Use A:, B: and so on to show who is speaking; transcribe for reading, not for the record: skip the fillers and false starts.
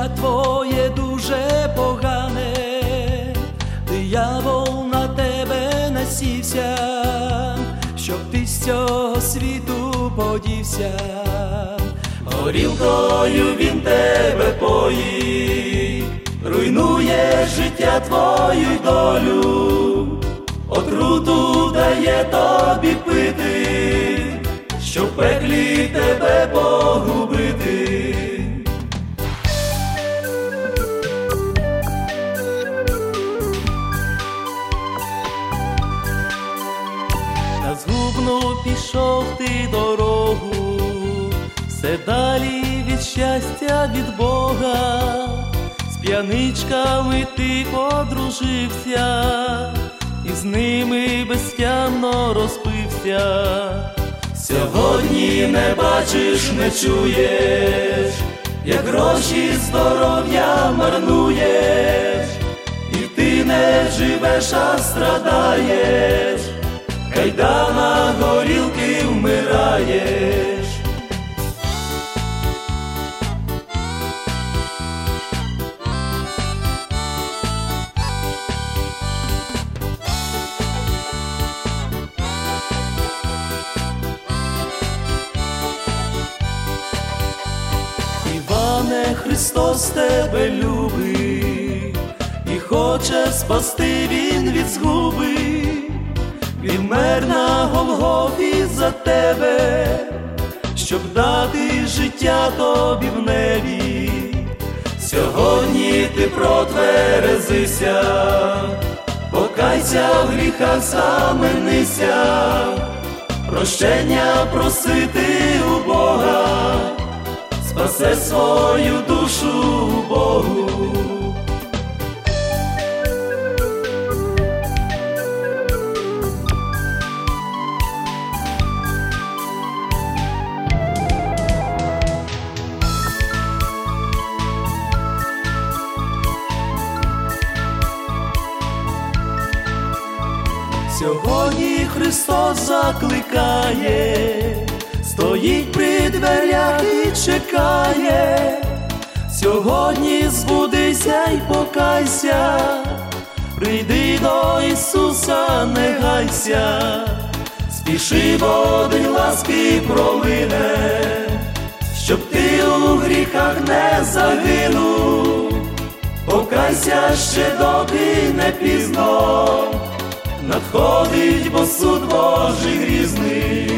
A: твоє дуже погане, диявол на тебе насівся, щоб ти з цього світу подівся. Горілкою він тебе поїть, руйнує життя твою й долю, отруту дає тобі пити, щоб в пеклі тебе погубити. На згубну пішов ти дорогу, все далі від щастя, від Бога. З п'яничками ти подружився, і з ними безтямно розпився. Сьогодні не бачиш, не чуєш, як гроші здоров'я марнуєш, і ти не живеш, а страдаєш, в кайданах горілки вмираєш. Іване, Христос тебе любить і хоче спасти він від згуби. Він вмер на Голгофі за тебе, щоб дати життя тобі в небі. Сьогодні ти протверезися, покайся в гріхах, заминися, прощення просити у Бога, спасе свою душу Богу. Сьогодні Христос закликає, стоїть при дверях і чекає. Сьогодні збудися й покайся, прийди до Ісуса, не гайся, спіши, бо день ласки пролине, щоб ти у гріхах не загинув. Покайся ще, доки не пізно, надходить, бо суд Божий грізний.